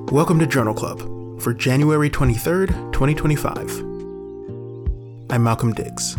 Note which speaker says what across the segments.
Speaker 1: Welcome to Journal Club for January 23rd, 2025. I'm Malcolm Diggs.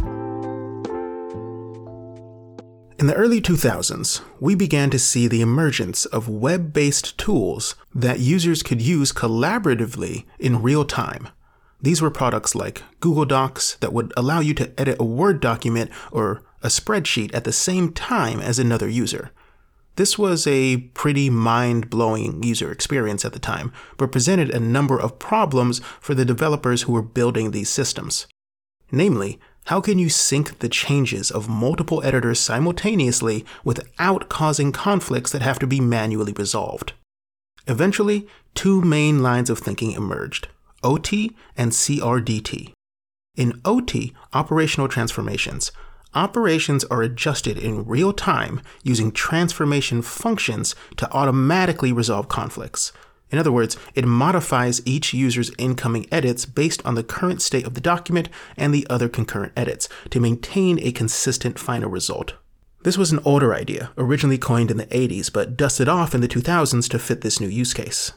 Speaker 1: In the early 2000s, we began to see the emergence of web-based tools that users could use collaboratively in real time. These were products like Google Docs that would allow you to edit a Word document or a spreadsheet at the same time as another user. This was a pretty mind-blowing user experience at the time, but presented a number of problems for the developers who were building these systems. Namely, how can you sync the changes of multiple editors simultaneously without causing conflicts that have to be manually resolved? Eventually, two main lines of thinking emerged: OT and CRDT. In OT, operational transformations, operations are adjusted in real time using transformation functions to automatically resolve conflicts. In other words, it modifies each user's incoming edits based on the current state of the document and the other concurrent edits to maintain a consistent final result. This was an older idea, originally coined in the 80s, but dusted off in the 2000s to fit this new use case.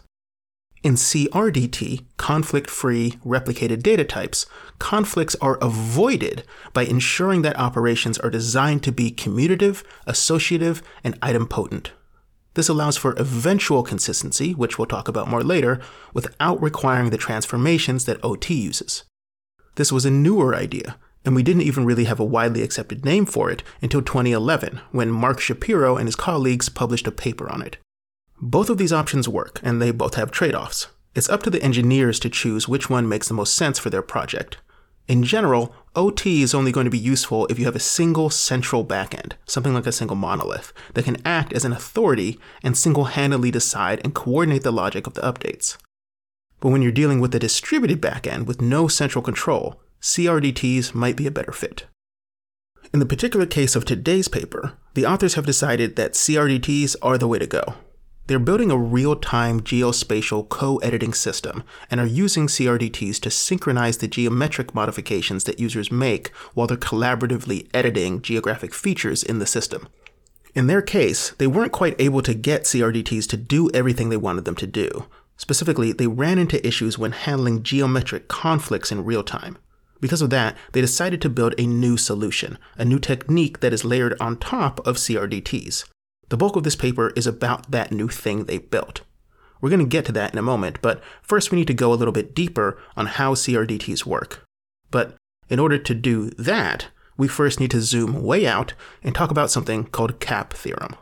Speaker 1: In CRDT, conflict-free replicated data types, conflicts are avoided by ensuring that operations are designed to be commutative, associative, and idempotent. This allows for eventual consistency, which we'll talk about more later, without requiring the transformations that OT uses. This was a newer idea, and we didn't even really have a widely accepted name for it until 2011, when Mark Shapiro and his colleagues published a paper on it. Both of these options work, and they both have trade-offs. It's up to the engineers to choose which one makes the most sense for their project. In general, OT is only going to be useful if you have a single central backend, something like a single monolith, that can act as an authority and single-handedly decide and coordinate the logic of the updates. But when you're dealing with a distributed backend with no central control, CRDTs might be a better fit. In the particular case of today's paper, the authors have decided that CRDTs are the way to go. They're building a real-time geospatial co-editing system and are using CRDTs to synchronize the geometric modifications that users make while they're collaboratively editing geographic features in the system. In their case, they weren't quite able to get CRDTs to do everything they wanted them to do. Specifically, they ran into issues when handling geometric conflicts in real time. Because of that, they decided to build a new solution, a new technique that is layered on top of CRDTs. The bulk of this paper is about that new thing they built. We're going to get to that in a moment, but first we need to go a little bit deeper on how CRDTs work. But in order to do that, we first need to zoom way out and talk about something called CAP theorem.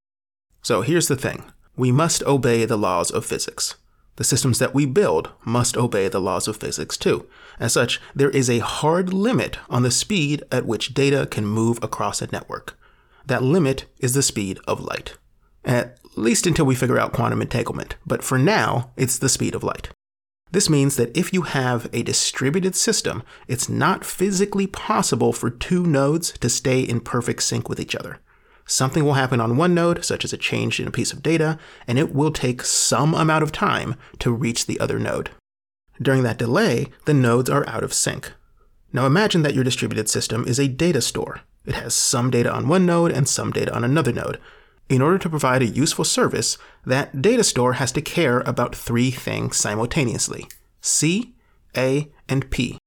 Speaker 1: So here's the thing. We must obey the laws of physics. The systems that we build must obey the laws of physics too. As such, there is a hard limit on the speed at which data can move across a network. That limit is the speed of light. At least until we figure out quantum entanglement, but for now, it's the speed of light. This means that if you have a distributed system, it's not physically possible for two nodes to stay in perfect sync with each other. Something will happen on one node, such as a change in a piece of data, and it will take some amount of time to reach the other node. During that delay, the nodes are out of sync. Now imagine that your distributed system is a data store. It has some data on one node and some data on another node. In order to provide a useful service, that data store has to care about three things simultaneously: C, A, and P.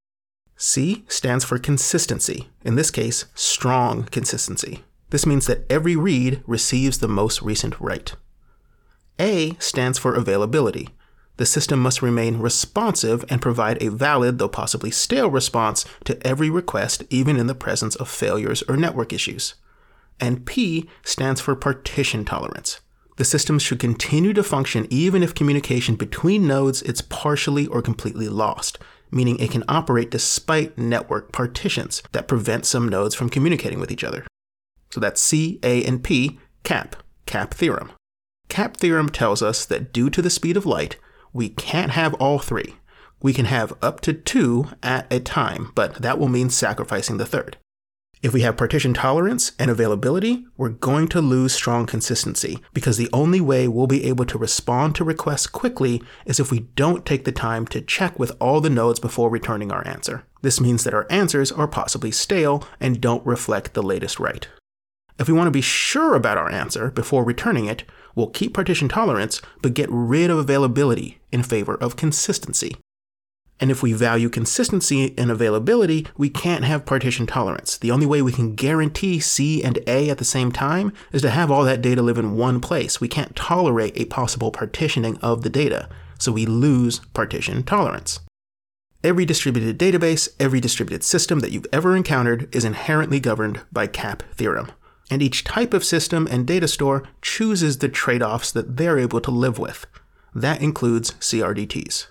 Speaker 1: C stands for consistency, in this case, strong consistency. This means that every read receives the most recent write. A stands for availability. The system must remain responsive and provide a valid, though possibly stale, response to every request, even in the presence of failures or network issues. And P stands for partition tolerance. The system should continue to function even if communication between nodes is partially or completely lost, meaning it can operate despite network partitions that prevent some nodes from communicating with each other. So that's C, A, and P, CAP theorem. CAP theorem tells us that due to the speed of light, we can't have all three. We can have up to two at a time, but that will mean sacrificing the third. If we have partition tolerance and availability, we're going to lose strong consistency because the only way we'll be able to respond to requests quickly is if we don't take the time to check with all the nodes before returning our answer. This means that our answers are possibly stale and don't reflect the latest write. If we want to be sure about our answer before returning it, We'll keep partition tolerance, but get rid of availability in favor of consistency. And if we value consistency and availability, we can't have partition tolerance. The only way we can guarantee C and A at the same time is to have all that data live in one place. We can't tolerate a possible partitioning of the data, so we lose partition tolerance. Every distributed database, every distributed system that you've ever encountered is inherently governed by CAP theorem. And each type of system and data store chooses the trade-offs that they're able to live with. That includes CRDTs.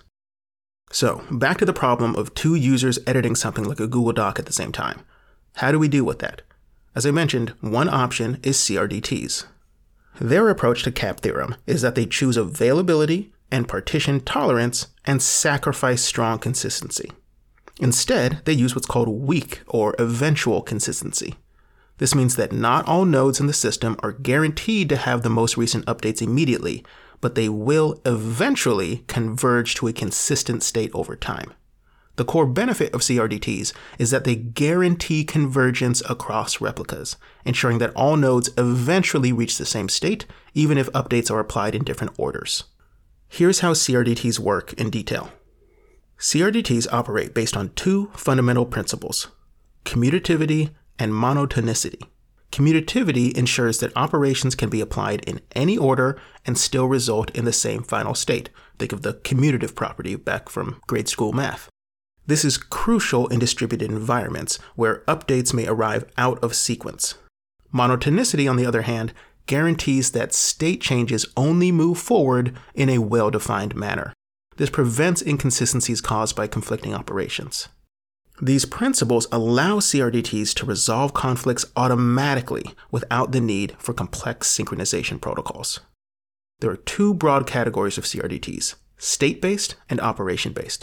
Speaker 1: So, back to the problem of two users editing something like a Google Doc at the same time. How do we deal with that? As I mentioned, one option is CRDTs. Their approach to CAP theorem is that they choose availability and partition tolerance and sacrifice strong consistency. Instead, they use what's called weak or eventual consistency. This means that not all nodes in the system are guaranteed to have the most recent updates immediately, but they will eventually converge to a consistent state over time. The core benefit of CRDTs is that they guarantee convergence across replicas, ensuring that all nodes eventually reach the same state, even if updates are applied in different orders. Here's how CRDTs work in detail. CRDTs operate based on two fundamental principles: commutativity and monotonicity. Commutativity ensures that operations can be applied in any order and still result in the same final state. Think of the commutative property back from grade school math. This is crucial in distributed environments where updates may arrive out of sequence. Monotonicity, on the other hand, guarantees that state changes only move forward in a well-defined manner. This prevents inconsistencies caused by conflicting operations. These principles allow CRDTs to resolve conflicts automatically without the need for complex synchronization protocols. There are two broad categories of CRDTs: state-based and operation-based.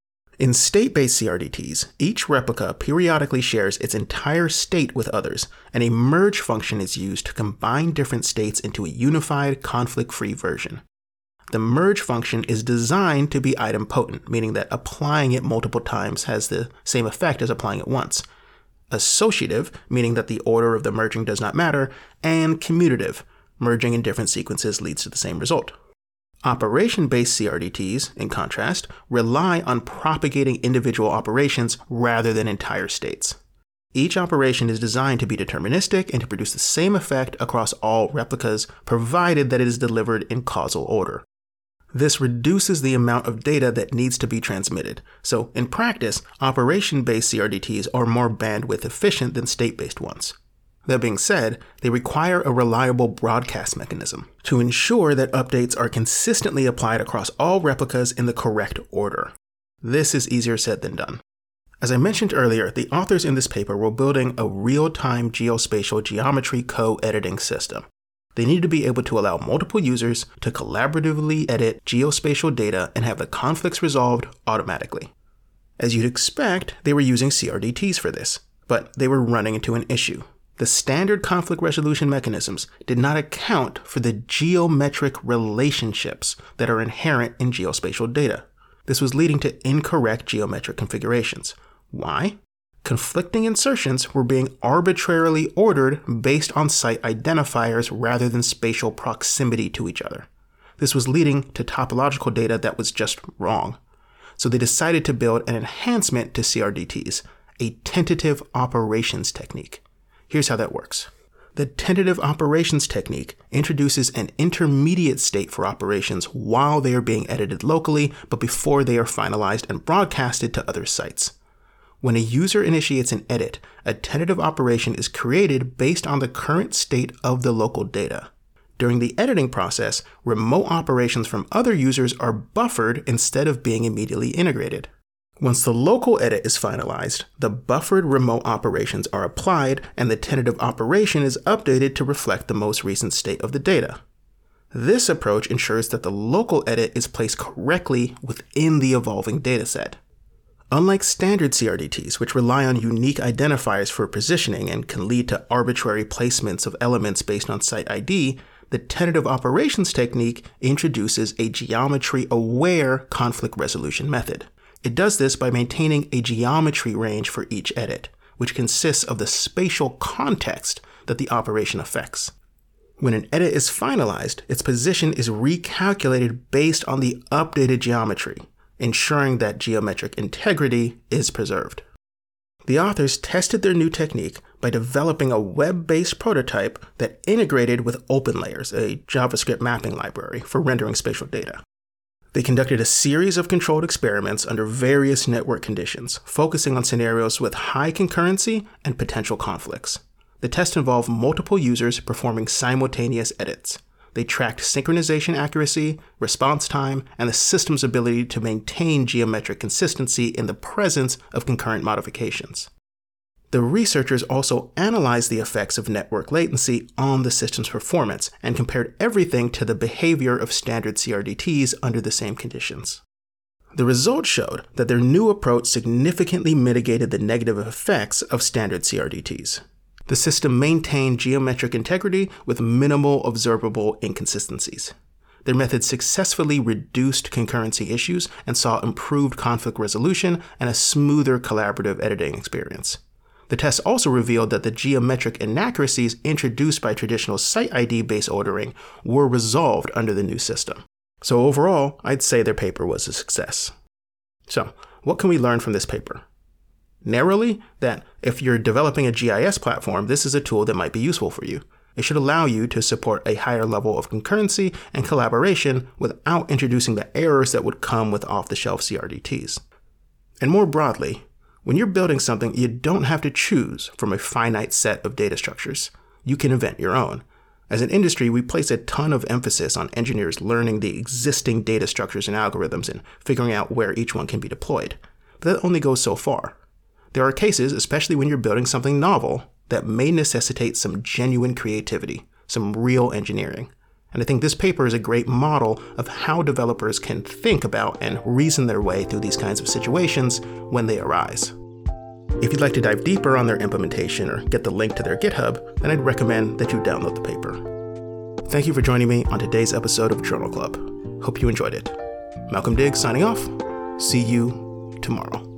Speaker 1: In state-based CRDTs, each replica periodically shares its entire state with others, and a merge function is used to combine different states into a unified, conflict-free version. The merge function is designed to be idempotent, meaning that applying it multiple times has the same effect as applying it once. Associative, meaning that the order of the merging does not matter, and commutative, merging in different sequences leads to the same result. Operation-based CRDTs, in contrast, rely on propagating individual operations rather than entire states. Each operation is designed to be deterministic and to produce the same effect across all replicas, provided that it is delivered in causal order. This reduces the amount of data that needs to be transmitted. So, in practice, operation-based CRDTs are more bandwidth efficient than state-based ones. That being said, they require a reliable broadcast mechanism to ensure that updates are consistently applied across all replicas in the correct order. This is easier said than done. As I mentioned earlier, the authors in this paper were building a real-time geospatial geometry co-editing system. They needed to be able to allow multiple users to collaboratively edit geospatial data and have the conflicts resolved automatically. As you'd expect, they were using CRDTs for this, but they were running into an issue. The standard conflict resolution mechanisms did not account for the geometric relationships that are inherent in geospatial data. This was leading to incorrect geometric configurations. Why? Conflicting insertions were being arbitrarily ordered based on site identifiers rather than spatial proximity to each other. This was leading to topological data that was just wrong. So they decided to build an enhancement to CRDTs, a tentative operations technique. Here's how that works. The tentative operations technique introduces an intermediate state for operations while they are being edited locally, but before they are finalized and broadcasted to other sites. When a user initiates an edit, a tentative operation is created based on the current state of the local data. During the editing process, remote operations from other users are buffered instead of being immediately integrated. Once the local edit is finalized, the buffered remote operations are applied and the tentative operation is updated to reflect the most recent state of the data. This approach ensures that the local edit is placed correctly within the evolving dataset. Unlike standard CRDTs, which rely on unique identifiers for positioning and can lead to arbitrary placements of elements based on site ID, the tentative operations technique introduces a geometry-aware conflict resolution method. It does this by maintaining a geometry range for each edit, which consists of the spatial context that the operation affects. When an edit is finalized, its position is recalculated based on the updated geometry, ensuring that geometric integrity is preserved. The authors tested their new technique by developing a web-based prototype that integrated with OpenLayers, a JavaScript mapping library for rendering spatial data. They conducted a series of controlled experiments under various network conditions, focusing on scenarios with high concurrency and potential conflicts. The test involved multiple users performing simultaneous edits. They tracked synchronization accuracy, response time, and the system's ability to maintain geometric consistency in the presence of concurrent modifications. The researchers also analyzed the effects of network latency on the system's performance and compared everything to the behavior of standard CRDTs under the same conditions. The results showed that their new approach significantly mitigated the negative effects of standard CRDTs. The system maintained geometric integrity with minimal observable inconsistencies. Their method successfully reduced concurrency issues and saw improved conflict resolution and a smoother collaborative editing experience. The test also revealed that the geometric inaccuracies introduced by traditional site ID-based ordering were resolved under the new system. So overall, I'd say their paper was a success. So, what can we learn from this paper? Narrowly, that if you're developing a GIS platform, this is a tool that might be useful for you. It should allow you to support a higher level of concurrency and collaboration without introducing the errors that would come with off-the-shelf CRDTs. And more broadly, when you're building something, you don't have to choose from a finite set of data structures. You can invent your own. As an industry, we place a ton of emphasis on engineers learning the existing data structures and algorithms and figuring out where each one can be deployed. But that only goes so far. There are cases, especially when you're building something novel, that may necessitate some genuine creativity, some real engineering. And I think this paper is a great model of how developers can think about and reason their way through these kinds of situations when they arise. If you'd like to dive deeper on their implementation or get the link to their GitHub, then I'd recommend that you download the paper. Thank you for joining me on today's episode of Journal Club. Hope you enjoyed it. Malcolm Diggs signing off. See you tomorrow.